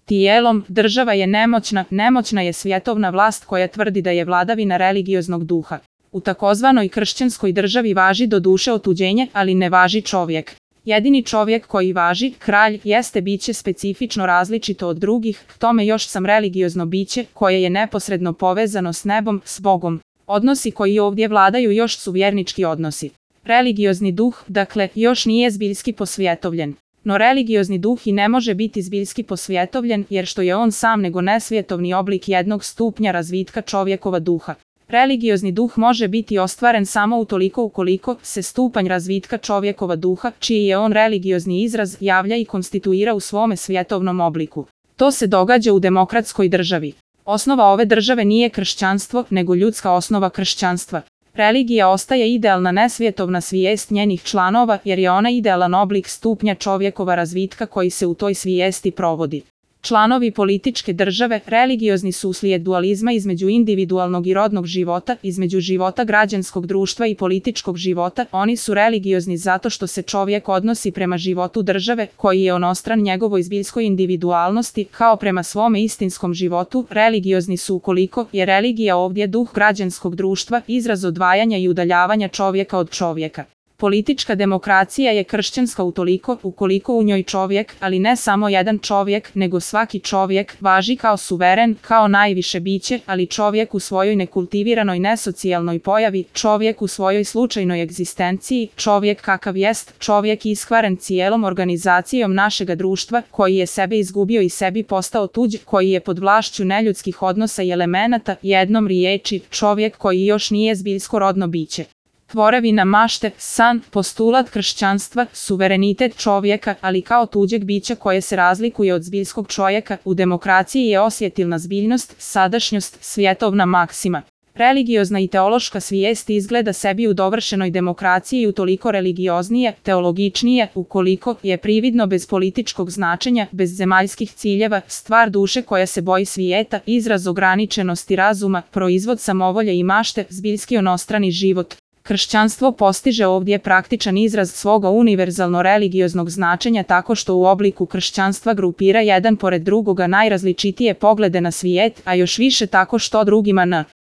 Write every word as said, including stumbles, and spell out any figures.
tijelom, država je nemoćna, nemoćna je svjetovna vlast koja tvrdi da je vladavina religioznog duha. U takozvanoj kršćanskoj državi važi doduše otuđenje, ali ne važi čovjek. Jedini čovjek koji važi, kralj, jeste biće specifično različito od drugih, k tome još sam religiozno biće koje je neposredno povezano s nebom, s Bogom. Odnosi koji ovdje vladaju još su vjernički odnosi. Religiozni duh, dakle, još nije zbiljski posvjetovljen. No religiozni duh i ne može biti zbiljski posvjetovljen jer što je on sam nego nesvjetovni oblik jednog stupnja razvitka čovjekova duha. Religiozni duh može biti ostvaren samo utoliko ukoliko se stupanj razvitka čovjekova duha, čiji je on religiozni izraz, javlja i konstituira u svome svjetovnom obliku. To se događa u demokratskoj državi. Osnova ove države nije kršćanstvo, nego ljudska osnova kršćanstva. Religija ostaje idealna nesvjetovna svijest njenih članova jer je ona idealan oblik stupnja čovjekova razvitka koji se u toj svijesti provodi. Članovi političke države religiozni su uslijed dualizma između individualnog i rodnog života, između života građanskog društva i političkog života. Oni su religiozni zato što se čovjek odnosi prema životu države, koji je onostran njegovoj zbiljskoj individualnosti, kao prema svome istinskom životu. Religiozni su ukoliko je religija ovdje duh građanskog društva, izraz odvajanja i udaljavanja čovjeka od čovjeka. Politička demokracija je kršćanska utoliko ukoliko u njoj čovjek, ali ne samo jedan čovjek, nego svaki čovjek, važi kao suveren, kao najviše biće, ali čovjek u svojoj nekultiviranoj nesocijalnoj pojavi, čovjek u svojoj slučajnoj egzistenciji, čovjek kakav jest, čovjek iskvaren cijelom organizacijom našega društva, koji je sebe izgubio i sebi postao tuđ, koji je pod vlašću neljudskih odnosa i elemenata, jednom riječi, čovjek koji još nije zbiljsko rodno biće. Tvorevina mašte, san, postulat kršćanstva, suverenitet čovjeka, ali kao tuđeg bića koje se razlikuje od zbiljskog čovjeka, u demokraciji je osjetilna zbiljnost, sadašnjost, svjetovna maksima. Religiozna i teološka svijest izgleda sebi u dovršenoj demokraciji utoliko religioznije, teologičnije, ukoliko je prividno bez političkog značenja, bez zemaljskih ciljeva, stvar duše koja se boji svijeta, izraz ograničenosti razuma, proizvod samovolje i mašte, zbiljski onostrani život. Kršćanstvo postiže ovdje praktičan izraz svoga univerzalno religioznog značenja tako što u obliku kršćanstva grupira jedan pored drugoga najrazličitije poglede na svijet, a još više tako što drugima n.